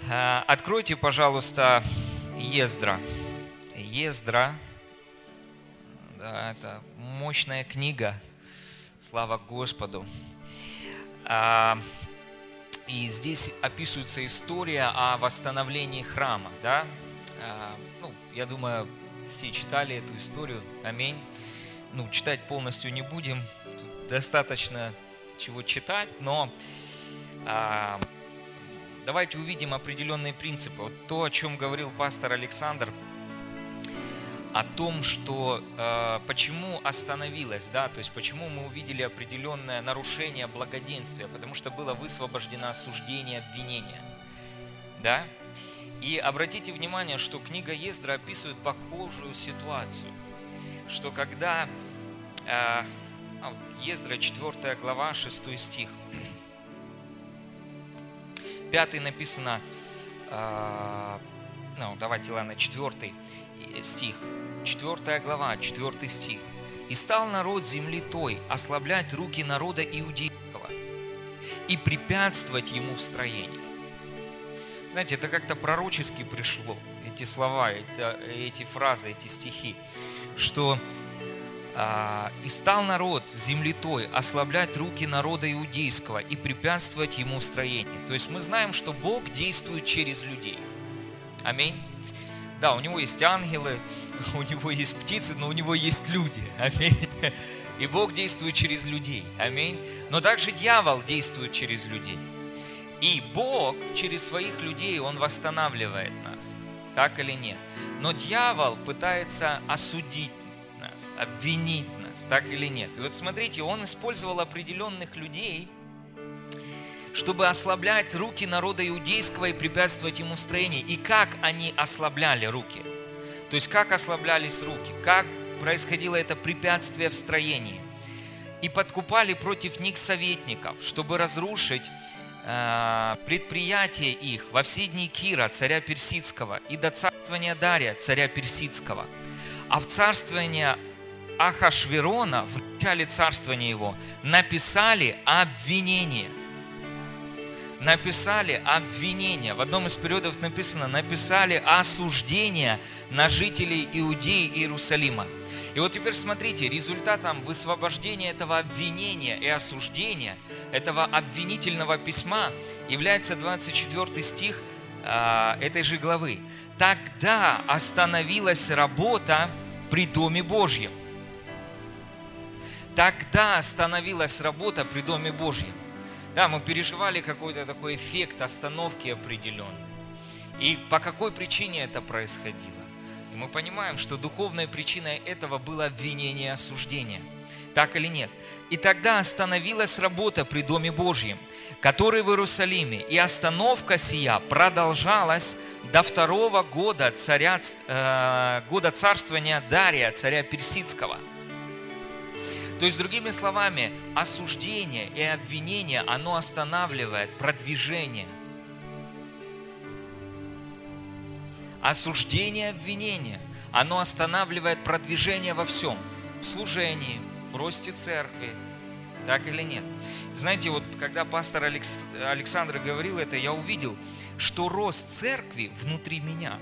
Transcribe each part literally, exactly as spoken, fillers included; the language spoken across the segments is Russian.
А, Откройте, пожалуйста, Ездра. Ездра, да, это мощная книга, слава Господу. А, И здесь описывается история о восстановлении храма, да? А, Ну, я думаю, все читали эту историю, аминь. Ну, читать полностью не будем, тут достаточно чего читать, но а, давайте увидим определенные принципы. Вот то, о чем говорил пастор Александр, о том, что э, почему остановилось, да, то есть почему мы увидели определенное нарушение благоденствия, потому что было высвобождено осуждение, обвинение, да. И обратите внимание, что книга Ездра описывает похожую ситуацию, что когда э, а вот Ездра четвёртая глава, шестой стих, пятый написано, э, ну давайте, ладно, четвёртый стих, четвёртая глава, четвёртый стих. «И стал народ земли той ослаблять руки народа иудейского и препятствовать ему в строении». Знаете, это как-то пророчески пришло, эти слова, это, эти фразы, эти стихи, что а, «И стал народ земли той ослаблять руки народа иудейского и препятствовать ему в строении». То есть мы знаем, что Бог действует через людей. Аминь. Да, у него есть ангелы, у него есть птицы, но у него есть люди. Аминь. И Бог действует через людей. Аминь. Но также дьявол действует через людей. И Бог через своих людей, Он восстанавливает нас. Так или нет? Но дьявол пытается осудить нас, обвинить нас. Так или нет? И вот смотрите, он использовал определенных людей, чтобы ослаблять руки народа иудейского и препятствовать ему в строении. И как они ослабляли руки? То есть, как ослаблялись руки? Как происходило это препятствие в строении? И подкупали против них советников, чтобы разрушить э, предприятие их во все дни Кира, царя Персидского, и до царствования Дария, царя Персидского. А в царствование Ахашверона, в начале царствования его, написали обвинение. Написали обвинение. В одном из периодов написано, написали осуждение на жителей Иудеи и Иерусалима. И вот теперь смотрите, результатом высвобождения этого обвинения и осуждения, этого обвинительного письма является двадцать четвёртый стих э, этой же главы. «Тогда остановилась работа при Доме Божьем». Тогда остановилась работа при Доме Божьем. Да, мы переживали какой-то такой эффект остановки определенный. И по какой причине это происходило? И мы понимаем, что духовной причиной этого было обвинение и осуждение. Так или нет? «И тогда остановилась работа при Доме Божьем, который в Иерусалиме, и остановка сия продолжалась до второго года, царя, э, года царствования Дария, царя Персидского». То есть, другими словами, осуждение и обвинение, оно останавливает продвижение. Осуждение и обвинение, оно останавливает продвижение во всем. В служении, в росте церкви, так или нет. Знаете, вот когда пастор Алекс... Александр говорил это, я увидел, что рост церкви внутри меня.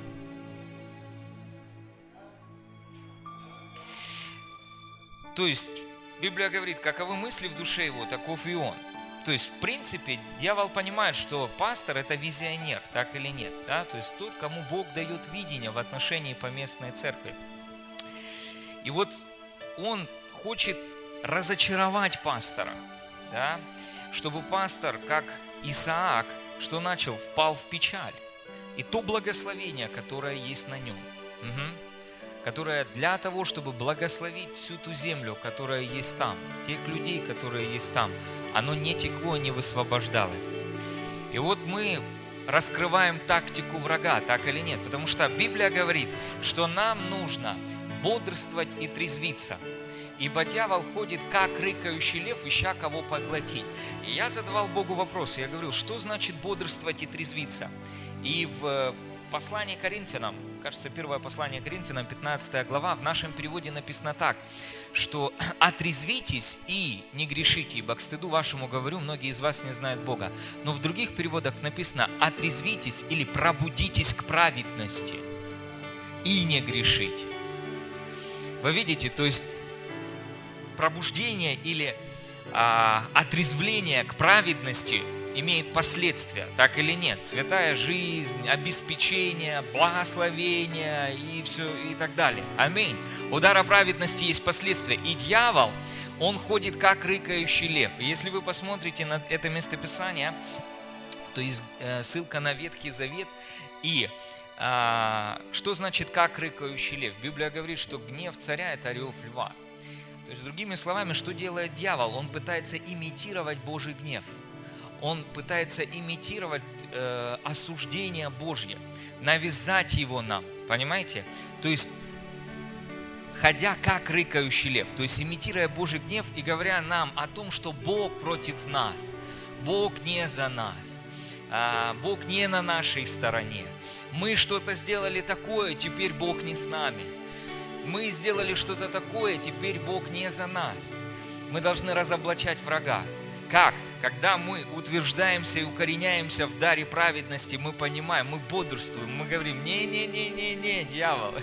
То есть, Библия говорит, каковы мысли в душе его, таков и он. То есть, в принципе, дьявол понимает, что пастор – это визионер, так или нет. Да? То есть, тот, кому Бог дает видение в отношении поместной церкви. И вот он хочет разочаровать пастора, да? Чтобы пастор, как Исаак, что начал, впал в печаль. И то благословение, которое есть на нем. Угу. Которая для того, чтобы благословить всю ту землю, которая есть там, тех людей, которые есть там, оно не текло, не высвобождалось. И вот мы раскрываем тактику врага, так или нет, потому что Библия говорит, что нам нужно бодрствовать и трезвиться, ибо дьявол ходит, как рыкающий лев, ища кого поглотить. И я задавал Богу вопрос, я говорил, что значит бодрствовать и трезвиться? И в послании к Коринфянам, кажется, первое послание Коринфянам, пятнадцатая глава, в нашем переводе написано так, что «отрезвитесь и не грешите, ибо к стыду вашему говорю, многие из вас не знают Бога». Но в других переводах написано «отрезвитесь» или «пробудитесь к праведности и не грешите». Вы видите, то есть пробуждение или а, отрезвление к праведности имеет последствия, так или нет? Святая жизнь, обеспечение, благословение и все и так далее. Аминь. У дара праведности есть последствия. И дьявол, он ходит как рыкающий лев. И если вы посмотрите на это местописание, то есть э, ссылка на Ветхий Завет. И э, что значит как рыкающий лев? Библия говорит, что гнев царя – это рев льва. То есть, другими словами, что делает дьявол? Он пытается имитировать Божий гнев. Он пытается имитировать э, осуждение Божье, навязать его нам, понимаете? То есть, ходя как рыкающий лев, то есть имитируя Божий гнев и говоря нам о том, что Бог против нас, Бог не за нас, э, Бог не на нашей стороне. Мы что-то сделали такое, теперь Бог не с нами. Мы сделали что-то такое, теперь Бог не за нас. Мы должны разоблачать врага. Как? Когда мы утверждаемся и укореняемся в даре праведности, мы понимаем, мы бодрствуем, мы говорим, не-не-не-не-не, дьявол.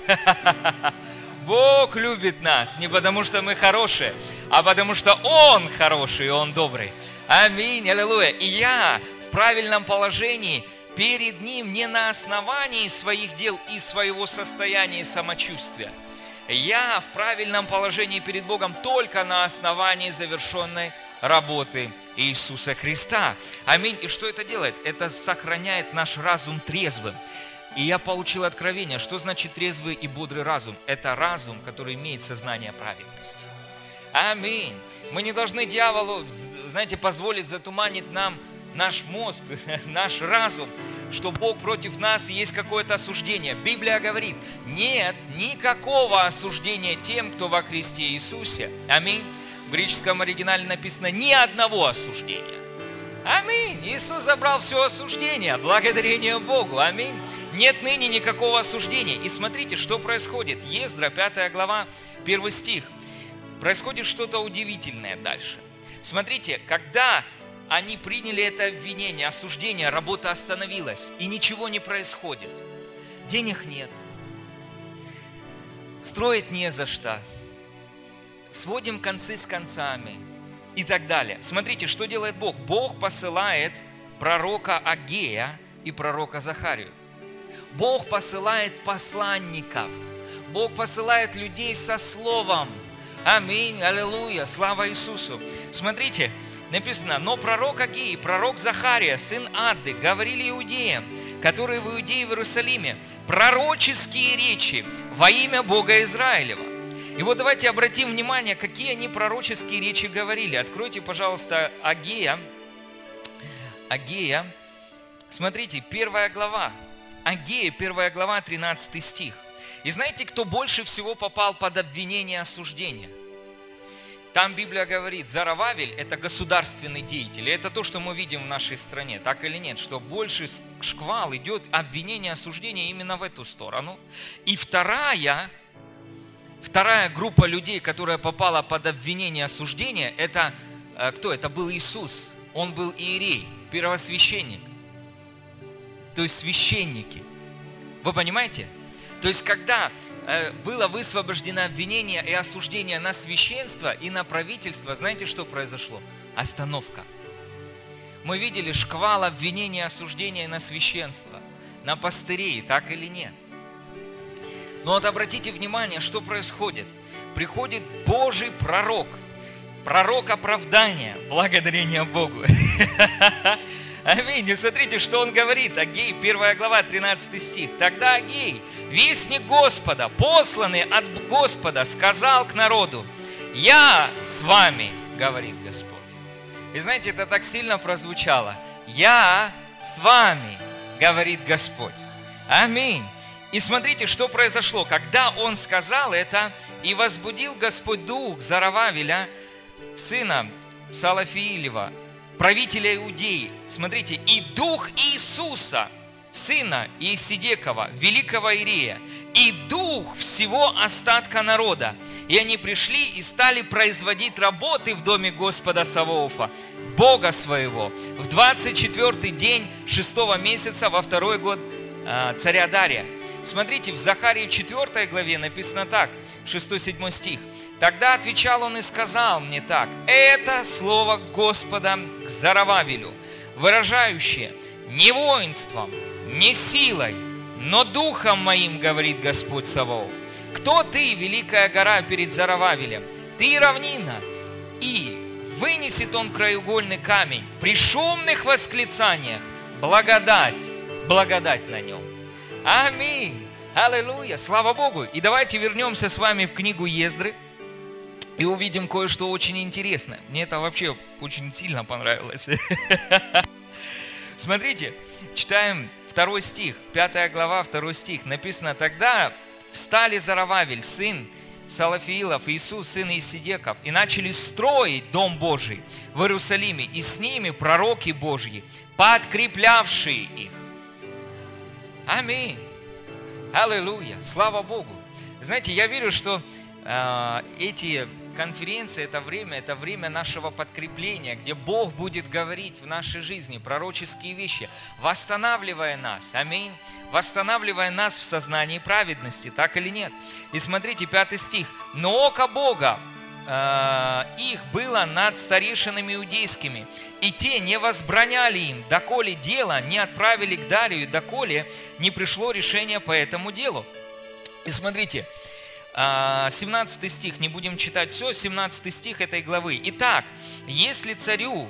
Бог любит нас не потому, что мы хорошие, а потому, что Он хороший и Он добрый. Аминь, аллилуйя. И я в правильном положении перед Ним не на основании своих дел и своего состояния и самочувствия. Я в правильном положении перед Богом только на основании завершенной работы Иисуса Христа. Аминь. И что это делает? Это сохраняет наш разум трезвым. И я получил откровение, что значит трезвый и бодрый разум. Это разум, который имеет сознание праведности. Аминь. Мы не должны дьяволу, знаете, позволить затуманить нам наш мозг, наш разум, что Бог против нас и есть какое-то осуждение. Библия говорит, нет никакого осуждения тем, кто во Христе Иисусе. Аминь. В греческом оригинале написано ни одного осуждения. Аминь. Иисус забрал все осуждение. Благодарение Богу. Аминь. Нет ныне никакого осуждения. И смотрите, что происходит. Ездра, пятая глава, первый стих. Происходит что-то удивительное дальше. Смотрите, когда они приняли это обвинение, осуждение, работа остановилась, и ничего не происходит. Денег нет. Строить не за что. Сводим концы с концами и так далее. Смотрите, что делает Бог. Бог посылает пророка Агея и пророка Захарию. Бог посылает посланников. Бог посылает людей со словом. Аминь, аллилуйя, слава Иисусу. Смотрите, написано, но пророк Агей, пророк Захария, сын Адды, говорили иудеям, которые в Иудее в Иерусалиме, пророческие речи во имя Бога Израилева. И вот давайте обратим внимание, какие они пророческие речи говорили. Откройте, пожалуйста, Агея. Агея. Смотрите, первая глава. Агея, первая глава, тринадцатый стих. И знаете, кто больше всего попал под обвинение и осуждение? Там Библия говорит, Зоровавель – это государственный деятель. И это то, что мы видим в нашей стране, так или нет? Что больше шквал идет обвинение, осуждение именно в эту сторону. И вторая, вторая группа людей, которая попала под обвинение и осуждение, это кто? Это был Иисус. Он был иерей, первосвященник. То есть священники. Вы понимаете? То есть когда было высвобождено обвинение и осуждение на священство и на правительство, знаете, что произошло? Остановка. Мы видели шквал обвинения и осуждения на священство, на пастырей, так или нет? Но вот обратите внимание, что происходит. Приходит Божий пророк, пророк оправдания, благодарение Богу. Аминь. И смотрите, что он говорит. Агей, первая глава, тринадцатый стих. Тогда Агей, вестник Господа, посланный от Господа, сказал к народу, «Я с вами, говорит Господь». И знаете, это так сильно прозвучало. «Я с вами, говорит Господь». Аминь. И смотрите, что произошло. Когда он сказал это, и возбудил Господь дух Зоровавеля, сына Салафиилева, правителя Иудеи, смотрите, и дух Иисуса, сына Иеседекова, великого иерея, и дух всего остатка народа. И они пришли и стали производить работы в доме Господа Саваофа, Бога своего, в двадцать четвёртый день шестого месяца во второй год э, царя Дария. Смотрите, в Захарии четвёртой главе написано так, шестой-седьмой стих. Тогда отвечал он и сказал мне так: это слово Господа к Зоровавелю, выражающее: не воинством, не силой, но духом моим, говорит Господь Саваоф. Кто ты, великая гора перед Зоровавелем? Ты равнина, и вынесет он краеугольный камень при шумных восклицаниях. Благодать, благодать на нем. Аминь. Аллилуйя. Слава Богу. И давайте вернемся с вами в книгу Ездры и увидим кое-что очень интересное. Мне это вообще очень сильно понравилось. Смотрите, читаем второй стих, пятая глава, второй стих. Написано: тогда встали Зоровавель, сын Салафиилов, Иисус, сын Исидеков, и начали строить Дом Божий в Иерусалиме, и с ними пророки Божьи, подкреплявшие их. Аминь. Аллилуйя. Слава Богу. Знаете, я верю, что э, эти конференции, это время, это время нашего подкрепления, где Бог будет говорить в нашей жизни пророческие вещи, восстанавливая нас. Аминь. Восстанавливая нас в сознании праведности, так или нет. И смотрите, пятый стих. Но око Бога э, их было над старейшинами иудейскими, и те не возбраняли им, доколе дело не отправили к Дарию, доколе не пришло решение по этому делу. И смотрите, семнадцатый стих, не будем читать все, семнадцатый стих этой главы. Итак, если царю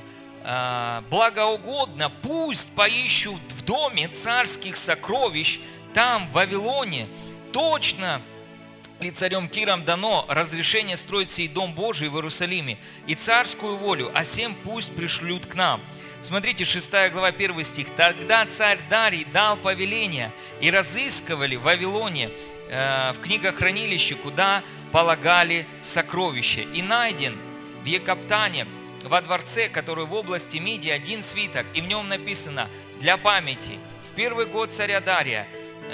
благоугодно, пусть поищут в доме царских сокровищ, там, в Вавилоне, точно ли царем Киром дано разрешение строить сей Дом Божий в Иерусалиме, и царскую волю, а сем пусть пришлют к нам. Смотрите, шестая глава, первый стих. Тогда царь Дарий дал повеление, и разыскивали в Вавилоне, э, в книгохранилище, куда полагали сокровища. И найден в Екаптане, во дворце, который в области Мидии, один свиток, и в нем написано: для памяти, в первый год царя Дария,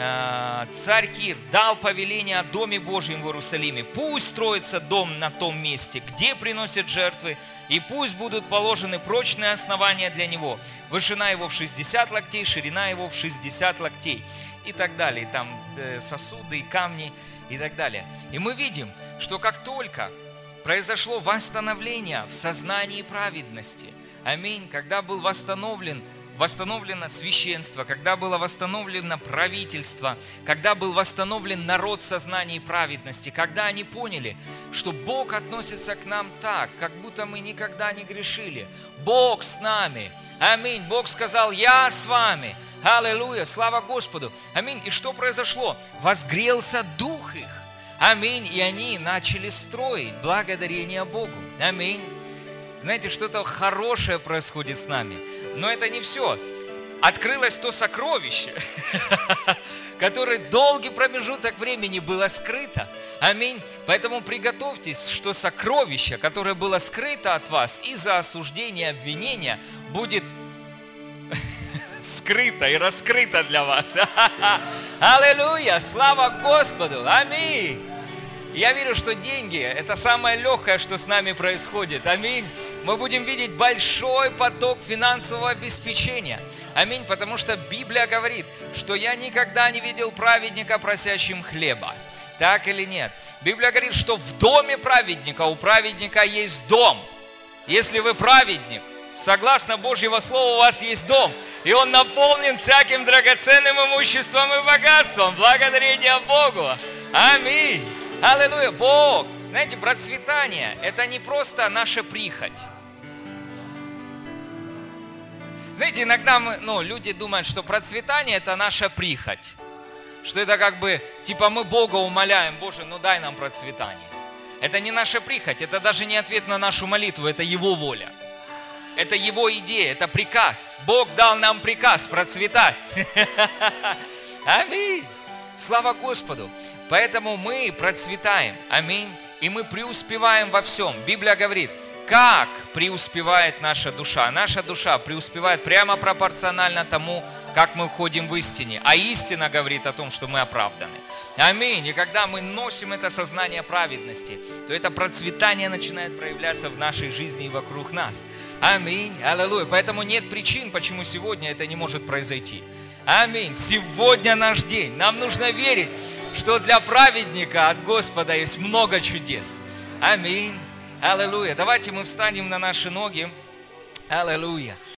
царь Кир дал повеление о Доме Божьем в Иерусалиме. Пусть строится дом на том месте, где приносят жертвы, и пусть будут положены прочные основания для него. Вышина его в шестьдесят локтей, ширина его в шестьдесят локтей. И так далее. И там сосуды, и камни, и так далее. И мы видим, что как только произошло восстановление в сознании праведности, аминь, когда был восстановлен восстановлено священство, когда было восстановлено правительство, когда был восстановлен народ в сознании праведности, когда они поняли, что Бог относится к нам так, как будто мы никогда не грешили. Бог с нами. Аминь. Бог сказал: я с вами. Аллилуйя. Слава Господу. Аминь. И что произошло? Возгрелся дух их. Аминь. И они начали строить. Благодарение Богу. Аминь. Знаете, что-то хорошее происходит с нами. Но это не все. Открылось то сокровище, которое долгий промежуток времени было скрыто. Аминь. Поэтому приготовьтесь, что сокровище, которое было скрыто от вас из-за осуждения, обвинения, будет скрыто и раскрыто для вас. Аллилуйя! Слава Господу! Аминь! Я верю, что деньги – это самое легкое, что с нами происходит. Аминь. Мы будем видеть большой поток финансового обеспечения. Аминь. Потому что Библия говорит, что я никогда не видел праведника, просящим хлеба. Так или нет? Библия говорит, что в доме праведника, у праведника есть дом. Если вы праведник, согласно Божьего Слова, у вас есть дом. И он наполнен всяким драгоценным имуществом и богатством. Благодарение Богу. Аминь. Аллилуйя! Бог! Знаете, процветание – это не просто наша прихоть. Знаете, иногда мы, ну, люди думают, что процветание – это наша прихоть. Что это как бы, типа мы Бога умоляем: Боже, ну дай нам процветание. Это не наша прихоть, это даже не ответ на нашу молитву, это Его воля. Это Его идея, это приказ. Бог дал нам приказ процветать. Аминь! Слава Господу! Поэтому мы процветаем, аминь, и мы преуспеваем во всем. Библия говорит, как преуспевает наша душа. Наша душа преуспевает прямо пропорционально тому, как мы ходим в истине. А истина говорит о том, что мы оправданы. Аминь. И когда мы носим это сознание праведности, то это процветание начинает проявляться в нашей жизни и вокруг нас. Аминь. Аллилуйя. Поэтому нет причин, почему сегодня это не может произойти. Аминь. Сегодня наш день. Нам нужно верить, что для праведника от Господа есть много чудес. Аминь. Аллилуйя. Давайте мы встанем на наши ноги. Аллилуйя.